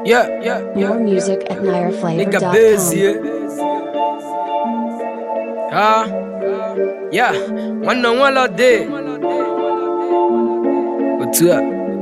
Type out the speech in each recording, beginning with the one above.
More music at Nigga busy, one on one all day. What's up?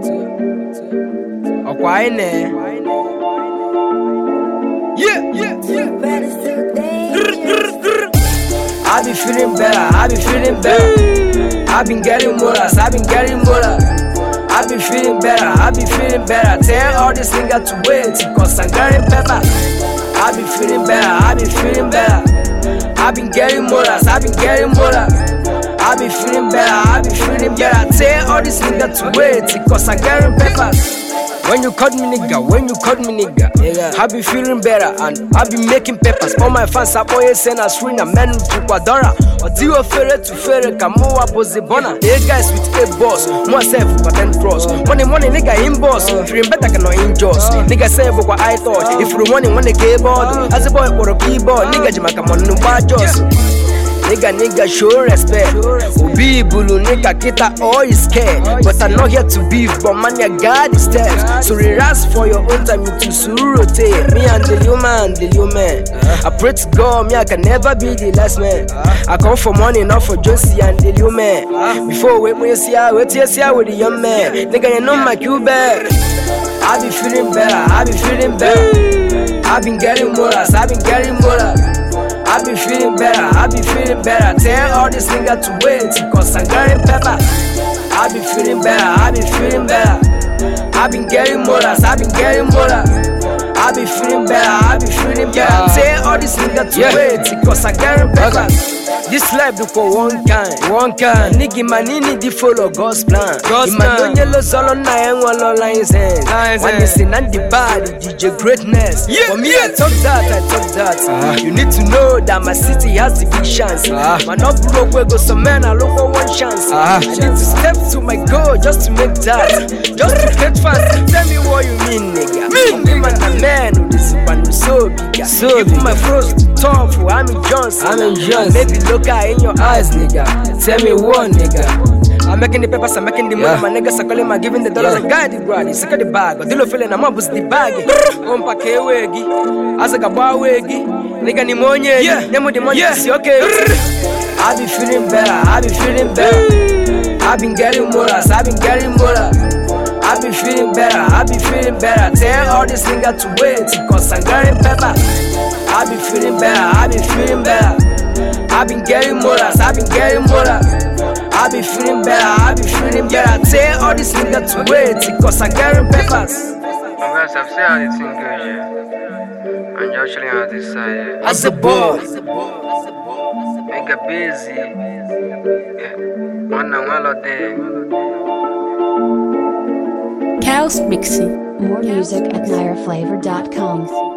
I be feeling better, I've been getting more, I be feeling better, Tell all these niggas to wait, cause I'm getting pepper. I be feeling better, I've been getting more, I be feeling better, Tell all these niggas to wait, cause I'm getting pepper. When you call me nigga, I be feeling better and I be making peppers. All my fans are always saying I swing a man to Quadora. Or do you fere to fere, Kamoa Bozibona. They guys with a boss, myself but then cross. Money nigga in boss, feeling better can not in jaws. Nigga say what I thought, if you want the keyboard, as a boy or a keyboard, nigga Jamaica on no bad jaws. Nigga, show respect. Obi bulu nigga kita all is scared. But I'm not here to beef, but man, ya God is dead. So relax for your own time, you to sururote. Me and the human. I pray to God, me I can never be the last man. I come for money, not for Josie and the human. Before wait when you see how with the young man. Nigga, you know my Cuba. I be feeling better, I've been getting more, I be feeling better, Tell all these niggas to wait, cause I'm getting pepper. I be feeling better, I've been getting more, I be feeling better, Tell all these niggas to wait, cause I'm getting pepper. This life do for one kind. Nigga manini di follow God's plan. Imano yellow solo na enwalo lines hands. When you say not the body, DJ greatness. For me I talk that. You need to know that my city has the big chance. Man up broke we go some man I look for one chance. I need to step to my goal just to make that. Just to get fast. Tell me what you mean, nigga. Me man a man who is super so big. So even my froze tough. I'm in Johnson. Maybe look in your eyes, nigga. Tell me one, nigga. I'm making the papers, I'm making the money. My niggas are calling, I'm giving the dollars. I got it, bro. Secure the bag. But you feeling I'm up with the bag. Pake wegi, Azaga wegi. Nigga pneumonia. Nemo the money. Yes, okay. I be feeling better, I've been getting more, I be feeling better, Tell all these niggas to wait, cause I'm getting pepper. I be feeling better, I've been getting more, I be feeling better, Tell all these niggas to wait, cause I'm getting peppers. I've seen how the thing goes, yeah. And you actually have to decide, As a boy, nigga busy, one on one all day. Chaos Mixing. More music at NireFlavor.com.